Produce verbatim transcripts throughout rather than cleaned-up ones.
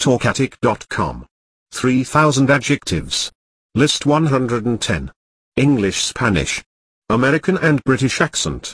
talkatic dot com. three thousand adjectives. List one hundred ten. English, Spanish. American and British accent.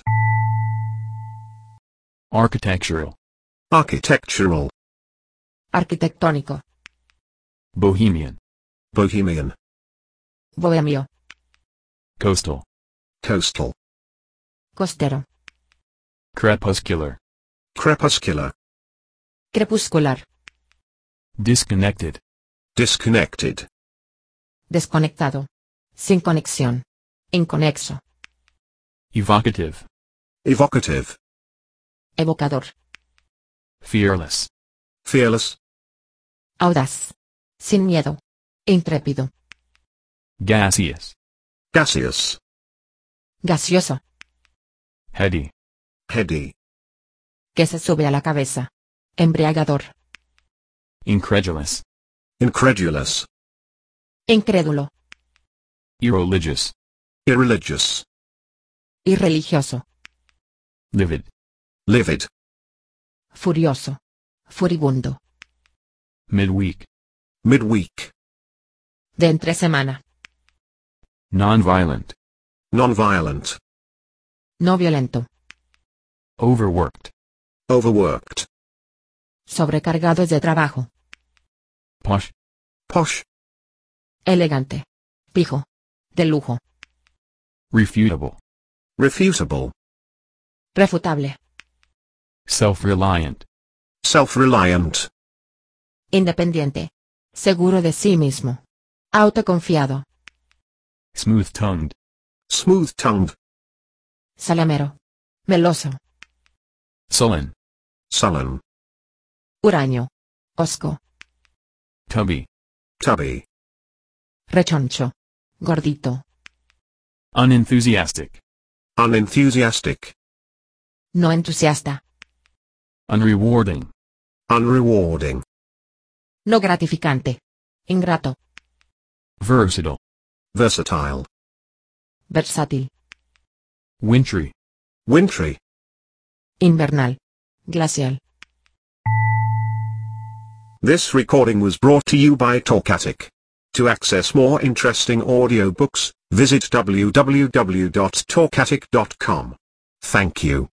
Architectural. Architectural. Arquitectónico. Bohemian. Bohemian. Bohemio. Coastal. Coastal. Costero. Crepuscular. Crepuscular. Crepuscular. Disconnected. Disconnected. Desconectado. Sin conexión. Inconexo. Evocative. Evocative. Evocador. Fearless. Fearless. Audaz. Sin miedo. Intrépido. Gaseous. Gaseous. Gaseoso. Heady. Heady. Que se sube a la cabeza. Embriagador. Incredulous. Incredulous. Incrédulo. Irreligious. Irreligious. Irreligioso. Livid. Livid. Furioso. Furibundo. Midweek. Midweek. De entre semana. Nonviolent. Nonviolent. No violento. Overworked. Overworked. Sobrecargados de trabajo. Posh. Posh. Elegante. Pijo. De lujo. Refutable. Refutable. Refutable. Self-reliant. Self-reliant. Independiente. Seguro de sí mismo. Autoconfiado. Smooth-tongued. Smooth-tongued. Salamero. Meloso. Sullen. Sullen. Huraño. Hosco. Tubby. Tubby. Rechoncho. Gordito. Unenthusiastic. Unenthusiastic. No entusiasta. Unrewarding. Unrewarding. No gratificante. Ingrato. Versatile. Versatile. Versátil. Wintry. Wintry. Invernal. Glacial. This recording was brought to you by Talkatic. To access more interesting audiobooks, visit w w w dot talkatic dot com. Thank you.